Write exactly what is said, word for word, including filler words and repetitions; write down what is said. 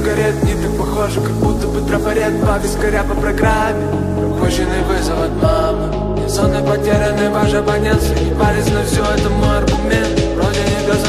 сигарет, не так похоже, как будто бы трафарет. Два вискаря по программе, пропущенный вызов от мамы. Сон и потерянный ваш абонент, среди палец на все это мой аргумент. Вроде не до